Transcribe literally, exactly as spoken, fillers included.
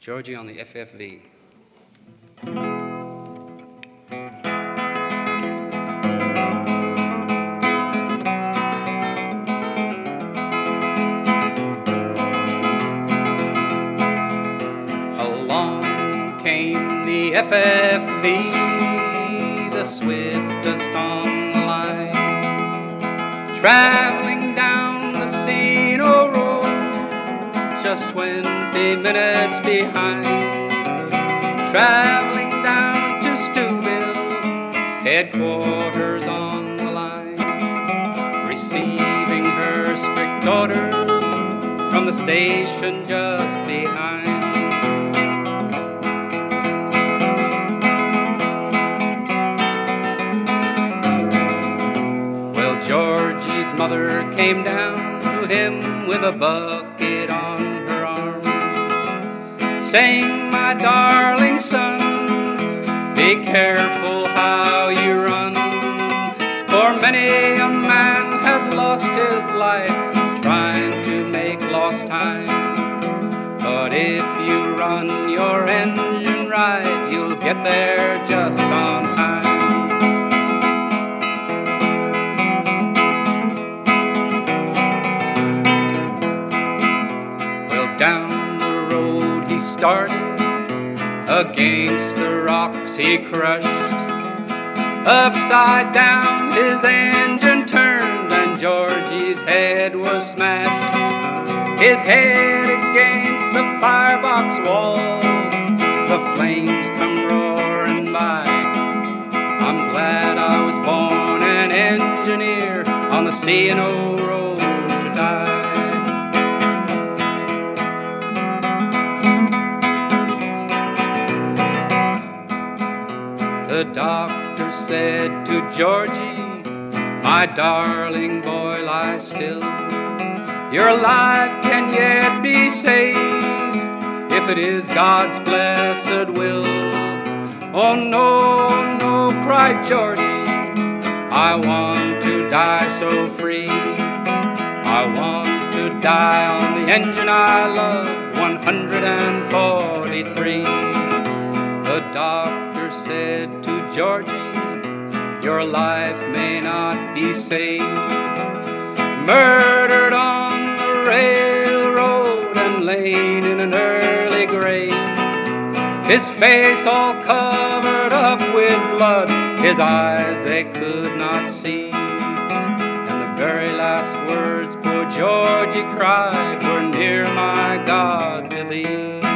Georgie on the F F V. Along came the F F V, the swiftest on the line, traveling down the Sino Road, just twenty minutes behind, traveling down to Steubenville, headquarters on the line, receiving her strict orders from the station just behind. Well, Georgie's mother came down to him with a bucket on her arm, saying, "My darling son, be careful how you run, for many a man has lost his life trying to make lost time. But if you run your engine right, you'll get there just on time." Well, down the road he started, against the rocks he crushed, upside down his engine turned, and Georgie's head was smashed. His head against the firebox wall, the flames come roaring by. I'm glad I was born an engineer on the C and O road to die. The doctor said to Georgie, "My darling boy, lie still. Your life can yet be saved if it is God's blessed will." "Oh no, no," cried Georgie, "I want to die so free. I want to die on the engine I love, one hundred forty-three. The doctor said to Georgie, "Your life may not be saved. Murdered on the railroad and laid in an early grave. His face all covered up with blood, his eyes they could not see. And the very last words poor Georgie cried were, 'Near my God to thee.'"